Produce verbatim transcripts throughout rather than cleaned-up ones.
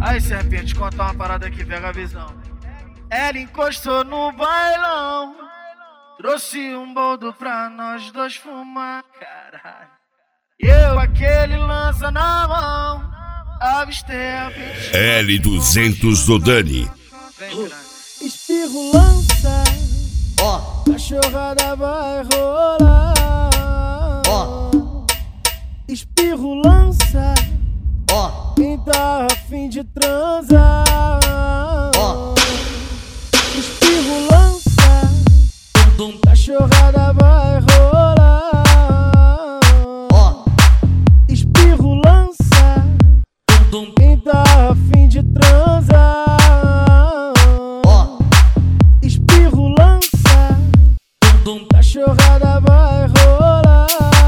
Aí, serpente, conta uma parada aqui, pega a visão. Ela encostou no bailão, trouxe um boldo pra nós dois fumar. Caralho. Eu, aquele lança na mão, avistei a vinte. L duzentos do Dani. Espirro lança, ó, oh. Cachorrada vai rolar, ó. Oh. Espirro lança, ó, oh. Quem tá a fim de transar, ó. Oh. Espirro lança, cachorrada vai rolar, ó. Oh. Espirro lança, quem tá a fim de transar. Cachorrada vai rolar,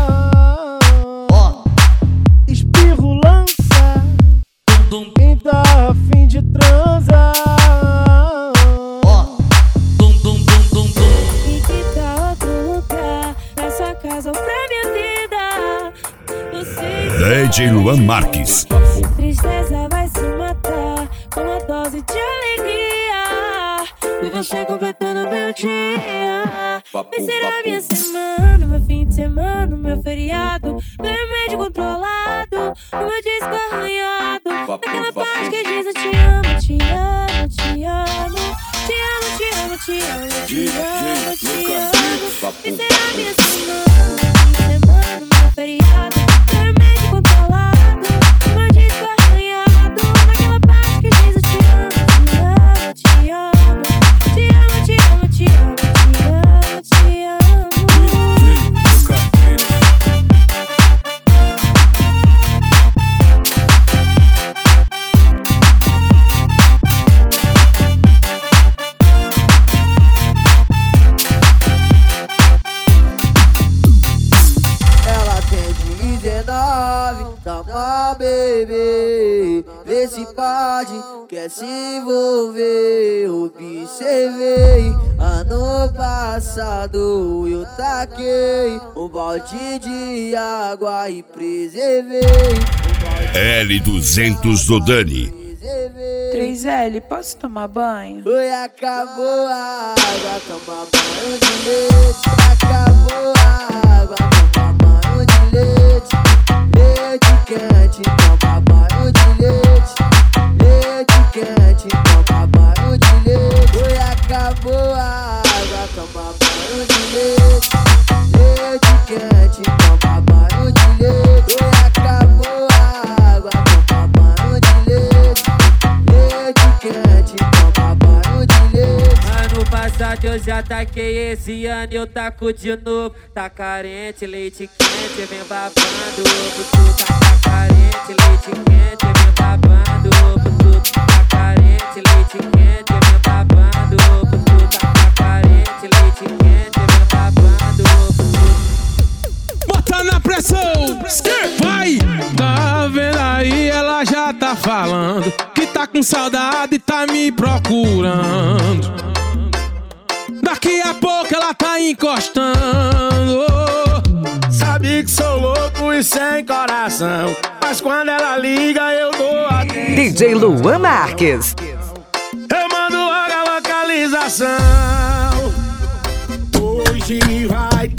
ó. Espirro lança, quem tá a fim de transar, ó. E que tal outro lugar, nessa casa ou pra minha vida? D J Luan Marques. Tristeza vai se matar com uma dose de alegria, e você completando meu dia. Vai ser a minha semana, meu fim de semana, meu feriado, meu remédio controlado, o meu disco arranhado, naquela parte que diz eu te amo, te amo, te amo, te amo, te amo, te amo, te amo, te amo. Vai ser a minha semana, meu fim de semana, meu feriado, meu remédio controlado, o meu disco arranhado, naquela parte que diz eu te amo, te amo, te amo, te amo, te amo, te amo. Te amo. Ela tem dezenove, tá uma baby. Vê se pode, quer se envolver. Observei, ano passado eu taquei um balde de água e preservei. L duzentos do Dani. três L, posso tomar banho? Oi, acabou a água, toma banho de leite. Acabou a água, toma banho de leite. Leite quente, toma banho de leite. Leite quente, toma banho de leite. Oi, acabou a água, toma banho de leite. Leite quente, toma banho de leite. Oi, acabou a água, toma banho de leite. Leite quente, toma banho de leite. Ano passado eu já taquei, esse ano eu taco de novo. Tá carente, leite quente, vem babando. Tu tá, tá carente, leite quente, vem babando. Tu tá carente, leite quente, vem babando. Tu tá, tá carente, leite quente, vem babando. Bota na pressão, vai! Tá vendo aí, ela já tá falando que tá com saudade e tá me procurando. Daqui a pouco ela tá encostando. Sabe que sou louco e sem coração, mas quando ela liga eu dou atenção. D J Luan Marques. Eu mando a localização. Hoje vai